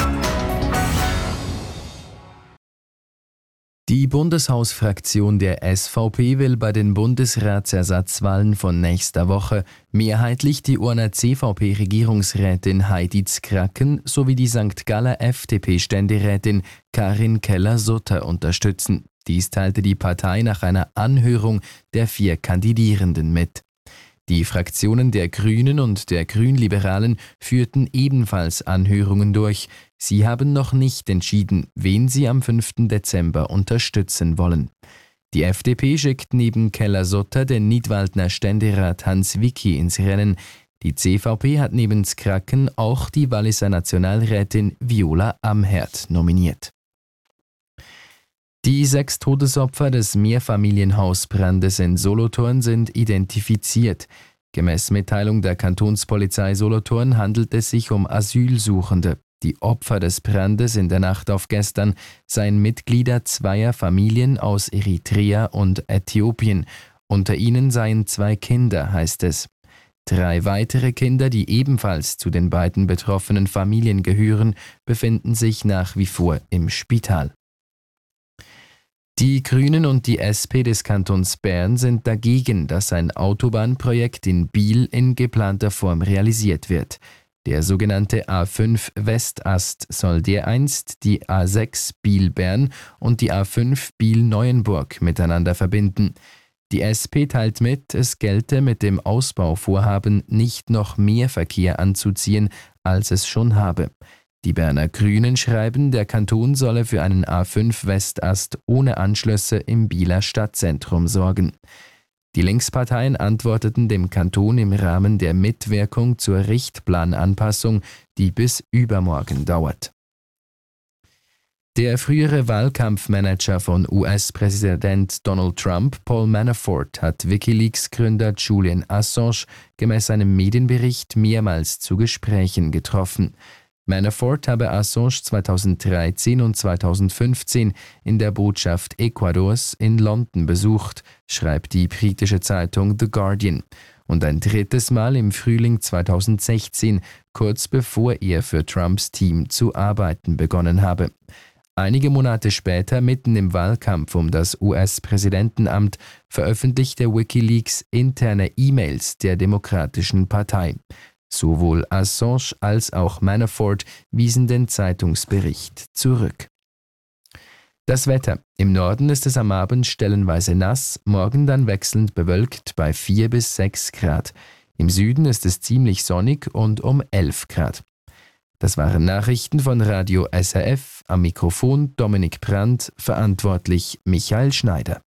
Die Bundeshausfraktion der SVP will bei den Bundesratsersatzwahlen von nächster Woche mehrheitlich die Urner CVP-Regierungsrätin Heidi Zkracken sowie die St. Galler FDP-Ständerätin Karin Keller-Sutter unterstützen. Dies teilte die Partei nach einer Anhörung der 4 Kandidierenden mit. Die Fraktionen der Grünen und der Grünliberalen führten ebenfalls Anhörungen durch. Sie haben noch nicht entschieden, wen sie am 5. Dezember unterstützen wollen. Die FDP schickt neben Keller-Sutter den Nidwaldner Ständerat Hans Wicki ins Rennen. Die CVP hat neben Zkracken auch die Walliser Nationalrätin Viola Amherd nominiert. Die 6 Todesopfer des Mehrfamilienhausbrandes in Solothurn sind identifiziert. Gemäß Mitteilung der Kantonspolizei Solothurn handelt es sich um Asylsuchende. Die Opfer des Brandes in der Nacht auf gestern seien Mitglieder 2 Familien aus Eritrea und Äthiopien. Unter ihnen seien 2 Kinder, heißt es. 3 weitere Kinder, die ebenfalls zu den beiden betroffenen Familien gehören, befinden sich nach wie vor im Spital. Die Grünen und die SP des Kantons Bern sind dagegen, dass ein Autobahnprojekt in Biel in geplanter Form realisiert wird. Der sogenannte A5 Westast soll dereinst die A6 Biel-Bern und die A5 Biel-Neuenburg miteinander verbinden. Die SP teilt mit, es gelte mit dem Ausbauvorhaben nicht noch mehr Verkehr anzuziehen, als es schon habe. Die Berner Grünen schreiben, der Kanton solle für einen A5 Westast ohne Anschlüsse im Bieler Stadtzentrum sorgen. Die Linksparteien antworteten dem Kanton im Rahmen der Mitwirkung zur Richtplananpassung, die bis übermorgen dauert. Der frühere Wahlkampfmanager von US-Präsident Donald Trump, Paul Manafort, hat WikiLeaks-Gründer Julian Assange gemäß einem Medienbericht mehrmals zu Gesprächen getroffen. Manafort habe Assange 2013 und 2015 in der Botschaft Ecuadors in London besucht, schreibt die britische Zeitung The Guardian. Und ein drittes Mal im Frühling 2016, kurz bevor er für Trumps Team zu arbeiten begonnen habe. Einige Monate später, mitten im Wahlkampf um das US-Präsidentenamt, veröffentlichte WikiLeaks interne E-Mails der Demokratischen Partei. Sowohl Assange als auch Manafort wiesen den Zeitungsbericht zurück. Das Wetter. Im Norden ist es am Abend stellenweise nass, morgen dann wechselnd bewölkt bei 4 bis 6 Grad. Im Süden ist es ziemlich sonnig und um 11 Grad. Das waren Nachrichten von Radio SRF, am Mikrofon Dominik Brandt, verantwortlich Michael Schneider.